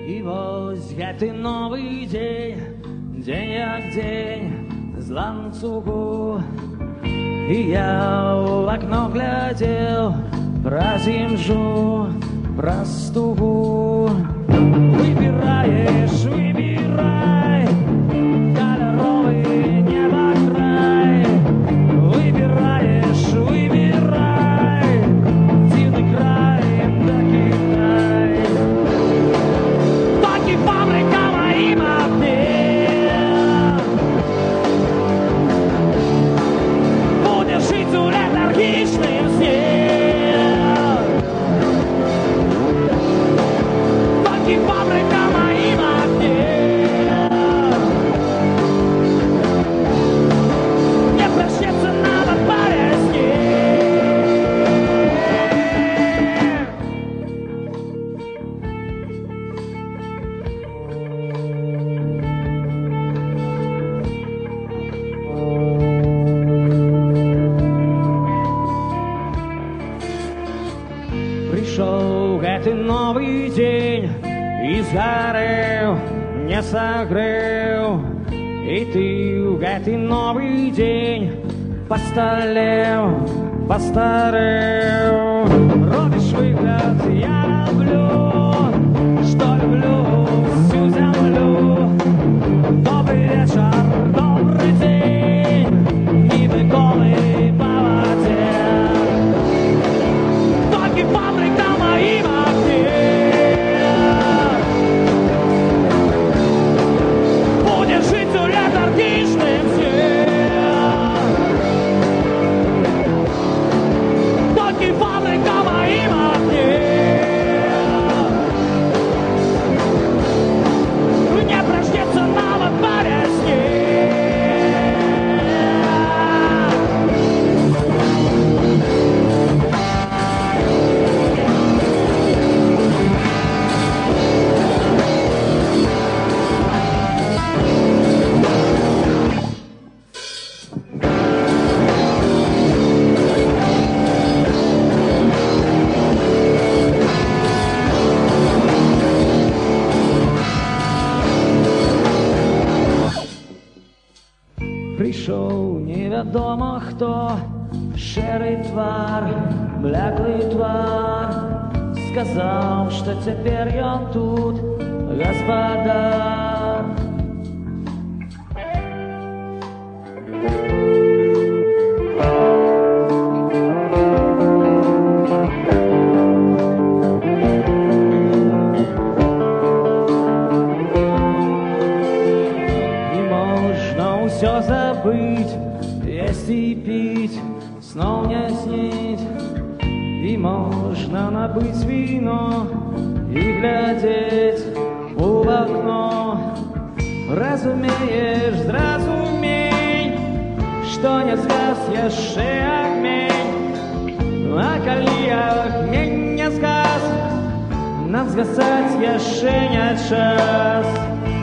І ось гэты новый дзень, дзень як дзень з ланцугу. І я ў акно глядзеў праз імжу, праз тугу. Выбираешь, выбирай каляровый небокрай. Выбираешь, выбирай дивный край, да Китай. Таки фабрика моим огнем. Будешь жить у летаргичным сне. Таки фабрика моим огнем. Не прощаться надо по-резке. Пришел гэты новый день и сгорел, не согрел. И ты в гэты новый день постарел, постарел. Робишь выгляд, я люблю, что люблю всю землю. Добрый вечер, добрый день, ниби голый по воде. Только фабрика моим огнем. Будешь жить у летаргичным сне. Только фабрика моим огнем. Не прождется навод по резке. Пришел неведомо кто, шерый твар, блеклый твар. Сказал, что теперь он тут господар. Все забыть, есть и пить, снов не снить. И можно набыть вино и глядеть в окно. Разумеешь, зразумей, что не звезд яшчэ огнень. А калі огнень не згас, нам згасаць яшчэ не час.